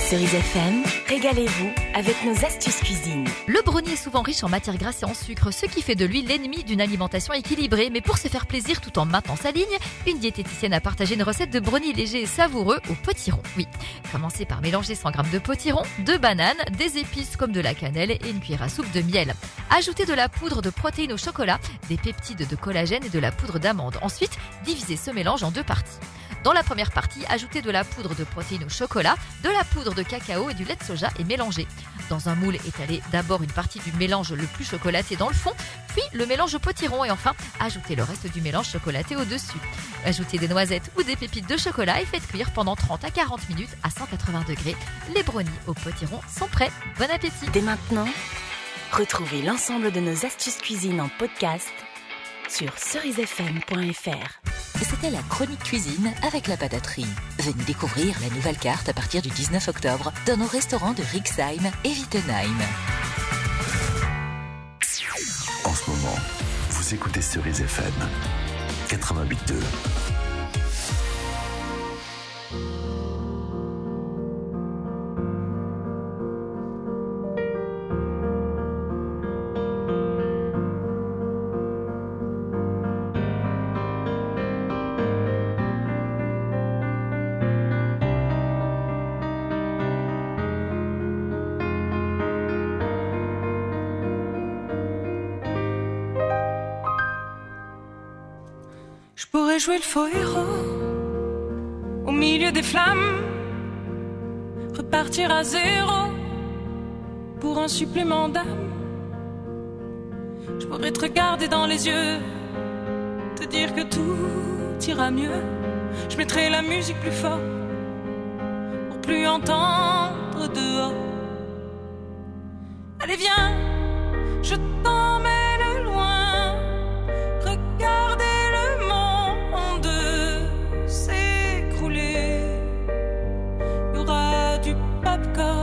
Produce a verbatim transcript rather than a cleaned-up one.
Cerise F M, régalez-vous avec nos astuces cuisine. Le brownie est souvent riche en matières grasses et en sucre, ce qui fait de lui l'ennemi d'une alimentation équilibrée. Mais pour se faire plaisir tout en maintenant sa ligne, une diététicienne a partagé une recette de brownie léger et savoureux au potiron. Oui, commencez par mélanger cent grammes de potiron, deux bananes, des épices comme de la cannelle et une cuillère à soupe de miel. Ajoutez de la poudre de protéines au chocolat, des peptides de collagène et de la poudre d'amande. Ensuite, divisez ce mélange en deux parties. Dans la première partie, ajoutez de la poudre de protéines au chocolat, de la poudre de cacao et du lait de soja et mélangez. Dans un moule, étalez d'abord une partie du mélange le plus chocolaté dans le fond, puis le mélange au potiron et enfin, ajoutez le reste du mélange chocolaté au-dessus. Ajoutez des noisettes ou des pépites de chocolat et faites cuire pendant trente à quarante minutes à cent quatre-vingts degrés. Les brownies au potiron sont prêts. Bon appétit! Dès maintenant, retrouvez l'ensemble de nos astuces cuisine en podcast sur cerise f m point f r. C'était la chronique cuisine avec la pataterie. Venez découvrir la nouvelle carte à partir du dix-neuf octobre dans nos restaurants de Rixheim et Wittenheim. En ce moment, vous écoutez Cerise F M quatre-vingt-huit deux. Je pourrais jouer le faux héros au milieu des flammes, repartir à zéro pour un supplément d'âme. Je pourrais te regarder dans les yeux, te dire que tout ira mieux. Je mettrai la musique plus fort pour plus entendre dehors. Allez viens, je t'emmène loin, regardez le monde s'écrouler. Il y aura du popcorn